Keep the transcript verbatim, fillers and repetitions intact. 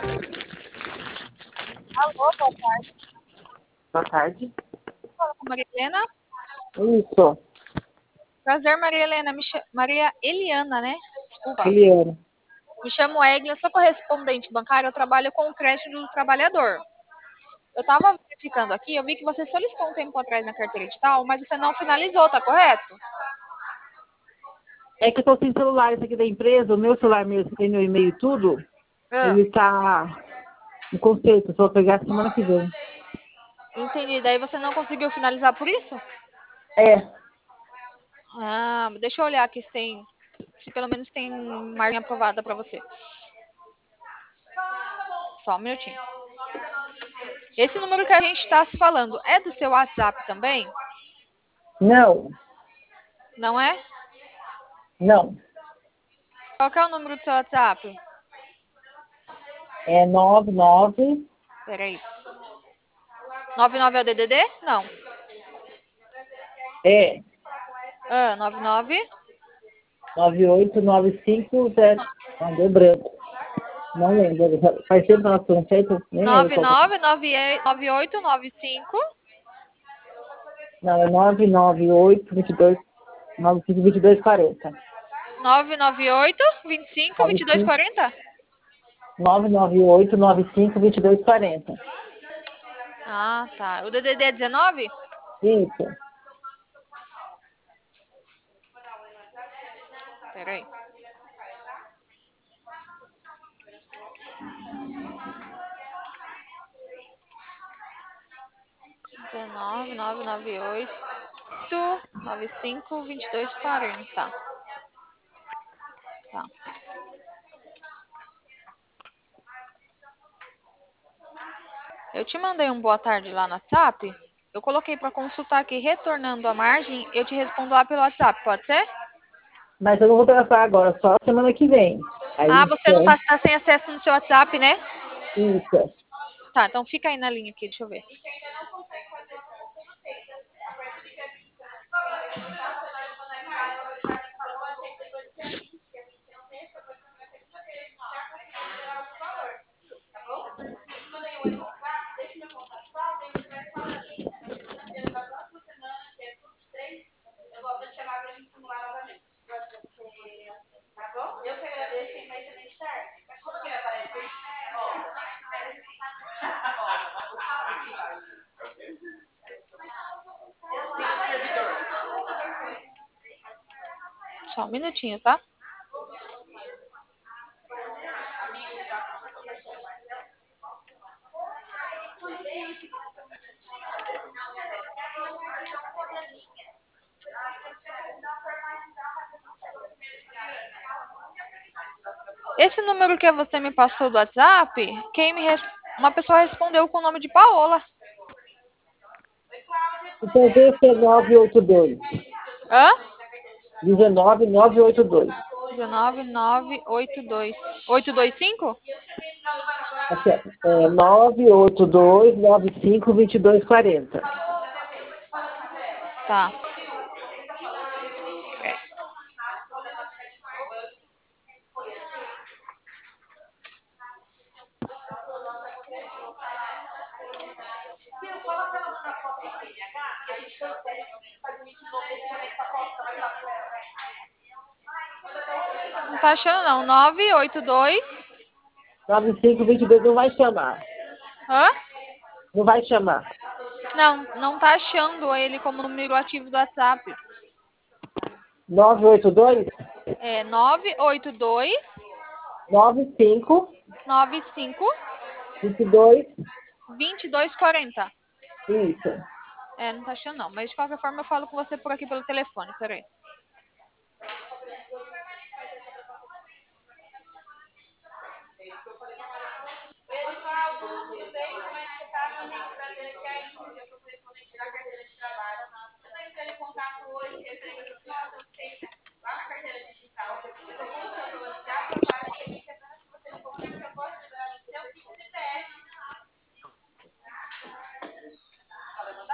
Alô, boa tarde. Boa tarde. Fala com Maria Helena? Isso, Prazer, Maria Helena. Me cha- Maria Eliana, né? Desculpa. Eliana. Me chamo Eglia, sou correspondente bancária, eu trabalho com o crédito do trabalhador. Eu estava verificando aqui, eu vi que você solicitou um tempo atrás na carteira de tal, mas você não finalizou, tá correto? É que eu tô sem celular esse aqui da empresa, o meu celular mesmo, que tem meu e-mail e tudo, Ah, ele tá no conceito, só vou pegar semana que vem. entendi. Daí você não conseguiu finalizar por isso? É, Ah, deixa eu olhar aqui se tem, se pelo menos tem margem aprovada para você. Só um minutinho. Esse número que a gente está se falando é do seu WhatsApp também? não, Não é? não. Qual que é o número do seu WhatsApp? É nove nove, Peraí. nove nove é o D D D? Não. é Ah, nove nove nove oito nove cinco zero. Ah, deu branco. Não lembro. Faz tempo que nós estamos feitos, nem lembro nove qual que é. nove nove oito nove cinco Não, é nove nove oito vinte e dois, nove cinco vinte e dois quarenta. nove nove oito vinte e cinco vinte e dois quarenta. nove nove oito nove cinco vinte e dois quarenta. Ah, tá. O D D D é dezenove? Isso. Peraí. dezenove nove nove oito nove cinco vinte e dois quarenta. Tá. Eu te mandei um boa tarde lá no WhatsApp. Eu coloquei para consultar aqui, retornando a margem, eu te respondo lá pelo WhatsApp, pode ser? Mas eu não vou tratar agora, só semana que vem. Ah, Aí, você não tá, tá sem acesso no seu WhatsApp, né? isso. Tá, então fica aí na linha aqui, deixa eu ver. Só um minutinho, tá? Esse número que você me passou do WhatsApp, quem me res... uma pessoa respondeu com o nome de Paola. Então, esse é nove oito dois. Hã? dezenove nove oito dois. dezenove nove oito dois. oito dois cinco? Aqui, ó. É nove oito dois nove cinco vinte e dois quarenta. Tá. Não tá achando não. nove oito dois. nove cinco vinte e dois não vai chamar. Hã? Não vai chamar. Não, não tá achando ele como número ativo do WhatsApp. nove oito dois É nove oito dois nove cinco nove cinco vinte e dois. vinte e dois quarenta. Isso. É, não tá achando não. Mas de qualquer forma eu falo com você por aqui pelo telefone. Peraí.